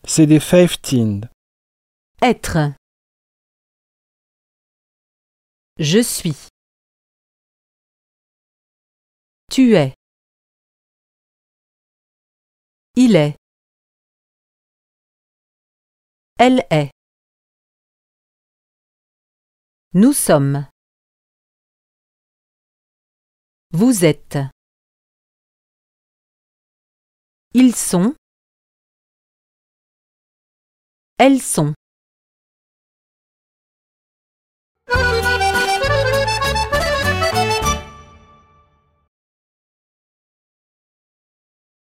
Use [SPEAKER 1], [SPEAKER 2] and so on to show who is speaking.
[SPEAKER 1] c'est des 15.
[SPEAKER 2] Être. Je suis. Tu es. Il est. Elle est. Nous sommes. Vous êtes. Ils sont. Elles sont.